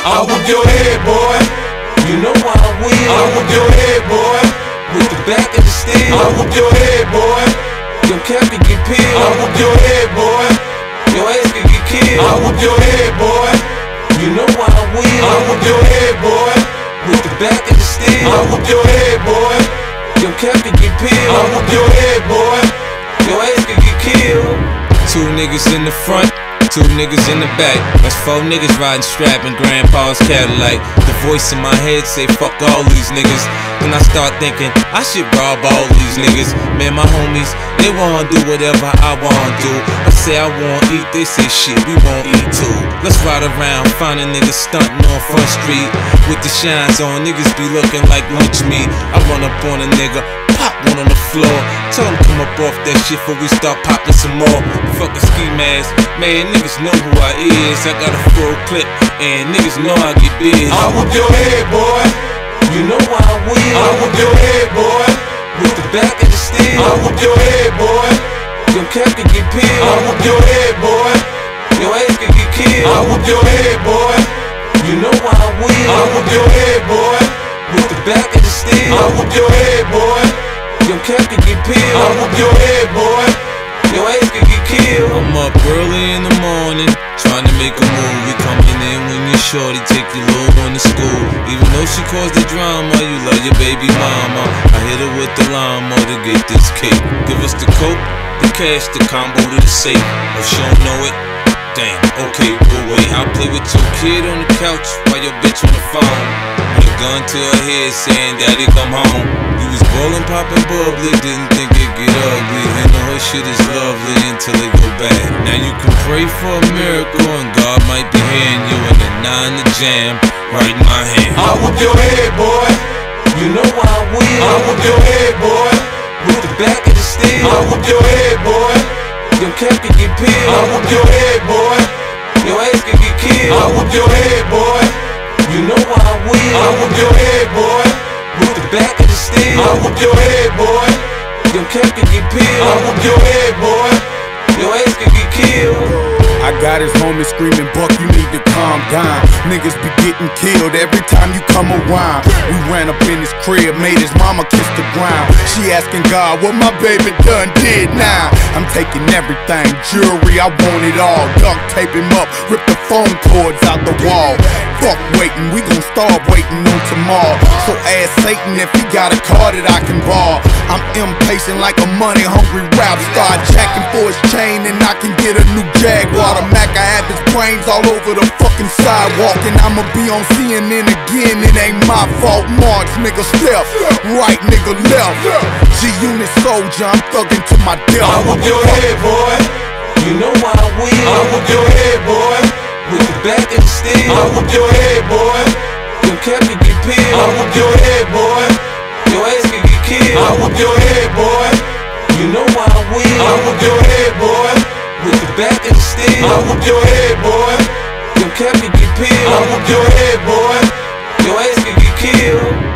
I whoop your head, boy. You know why I will. I whoop your head, boy. With the back of the steel. I whoop your head, boy. Your cap can get peeled. I whoop your head, boy. Your ass can get killed. I whoop your head, boy. You know why I will. I whoop your head, boy. With the back of the steel. I whoop your head, boy. Your cap can get peeled. I whoop your head, boy. Your ass can get killed. Two niggas in the front, two niggas in the back. That's four niggas riding strap in grandpa's Cadillac. The voice in my head say fuck all these niggas. Then I start thinking I should rob all these niggas. Man, my homies, they wanna do whatever I wanna do. I say I wanna eat, they say shit, we won't eat too. Let's ride around, finding niggas stunting on Front Street with the shines on. Niggas be looking like lunch meat. I run up on a nigga, pop one on the floor. Tell him come up off that shit before we start popping some more. Fuck a ski mask, man, niggas know who I is. I got a full clip, and niggas know I get big. I whoop your head, boy. You know why I will. I whoop your head, boy. With the back of the steel. I whoop your head, boy. Your cap can get peeled. I whoop your head, boy. Your ass can get killed. I whoop your head, boy. You know why I will. I whoop your head, boy. With the back of the steel. I whoop your head, boy. Your cap can get peeled. I whoop your head, boy. Your ass can get killed. I'm up early in the morning, trying to make a move. We coming in when you shorty, take your little one to school. Even though she caused the drama, you love your baby mama. I hit her with the llama to get this cake. Give us the coke, the cash, the combo to the safe. Oh, she don't know it? Damn, okay, we'll wait. I'll play with your kid on the couch while your bitch on the phone. With a gun to her head saying, Daddy, come home. You was ballin', poppin' bubbly, didn't think it'd get ugly. And the whole shit is lovely until it go bad. Now you can pray for a miracle and God might be hearing you in the 9 to jam, right in my hand. I whoop your head, boy. You know why I will. I whoop your head, boy. With the back of the steel. I whoop your head, boy. Your cap can get peeled. I whoop your head, boy. Your ass can get killed. I whoop your head, boy. You know why I will. I whoop your head, boy. With the back of the steel. I whoop your head, boy. Your cap can get peeled. I whoop your head, boy. Your ass can get killed. I got his homies screaming, Buck, you need to calm down. Niggas be getting killed every time you come around. We ran up in his crib, made his mama kiss the ground. She asking God what my baby done did now. I'm taking everything, jewelry, I want it all. Duct tape him up, rip the phone cords out the wall. Fuck waiting, we gon' start waiting on tomorrow. So ask Satan if he got a car that I can borrow. I'm impatient like a money-hungry rap star. Jacking for his chain and I can get a new Jaguar. The Mac, I have his brains all over the fucking sidewalk. And I'ma be on CNN again, it ain't my fault. March, nigga, step, right, nigga, left. G-Unit soldier, I'm thugging to my death. I whoop your head, boy. You know why I will. I whoop your head, boy. With the back of the steel. I whoop your head, boy. Your cap can get peeled. I whoop your head, boy. Your ass can get killed. I whoop your head, boy. You know why I will. I whoop your head, boy. With the back of the steel. I whoop your head, boy. Your cap can get peeled. I whoop your head, boy. Your ass can get killed.